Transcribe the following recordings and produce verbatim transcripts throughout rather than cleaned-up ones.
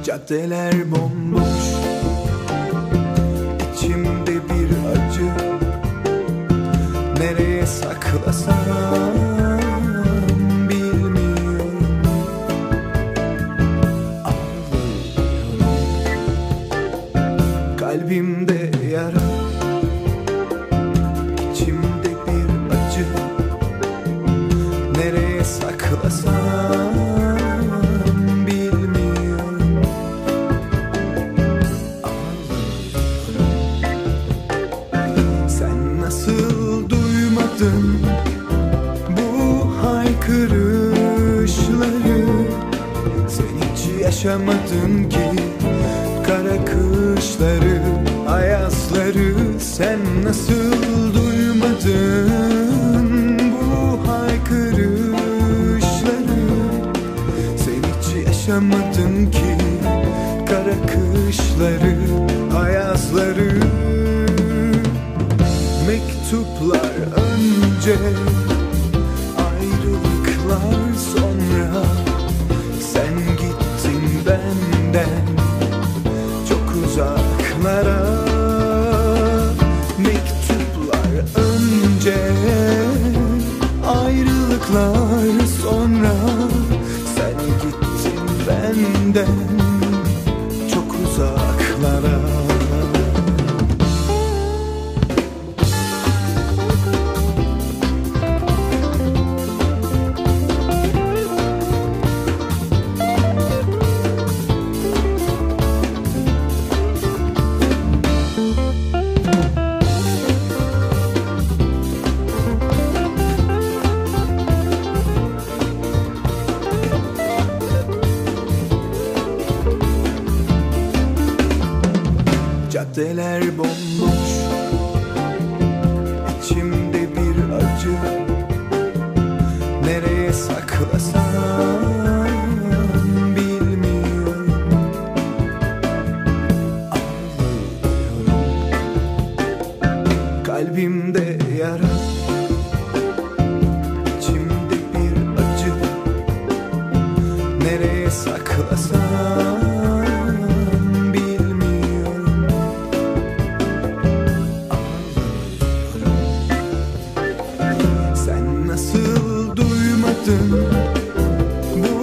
Caddeler bomboş, içimde bir acı. Nereye saklasam bilmiyorum. Ağlıyorum, kalbimde yara, içimde bir acı. Nereye saklasam bu haykırışları. Sen hiç yaşamadın ki kara kışları, ayazları. Sen nasıl duymadın bu haykırışları? Sen hiç yaşamadın ki kara kışları, ayazları. Mektuplar önce, ayrılıklar sonra. Sen gittin benden çok uzaklara. Mektuplar önce, ayrılıklar sonra. Sen gittin benden çok uzaklara. Caddeler bomboş, içimde bir acı. Nereye saklasam bilmiyorum. Ağlıyorum, kalbimde yara, içimde bir acı. Nereye saklasam bu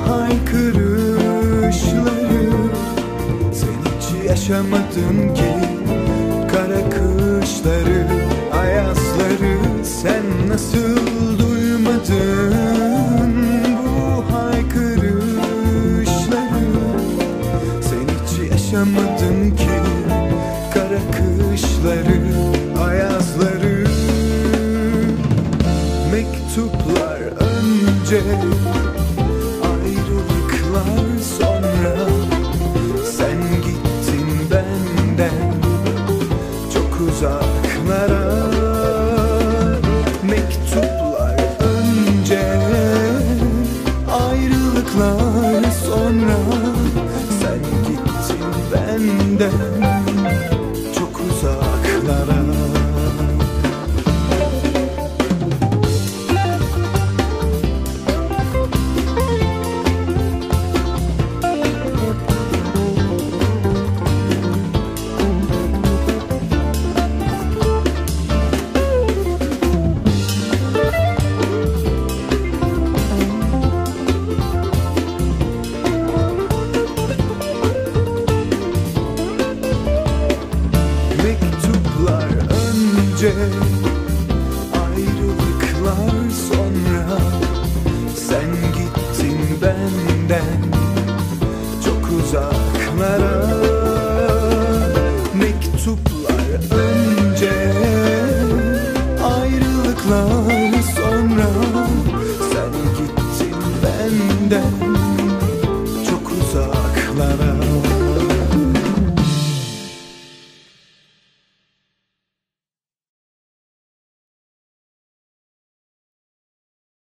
haykırışları. Sen hiç yaşamadın ki kara kışları, ayazları. Sen nasıl duymadın bu haykırışları? Sen hiç yaşamadın ki kara kışları, ayazları. Mektuplar önce, ayrılıklar sonra. Sen gittin benden çok uzaklara. Mektuplar önce, ayrılıklar sonra. Sen gittin benden çok uzaklara. Ayrılıklar sonra. Sen gittin benden çok uzaklara. Mektuplar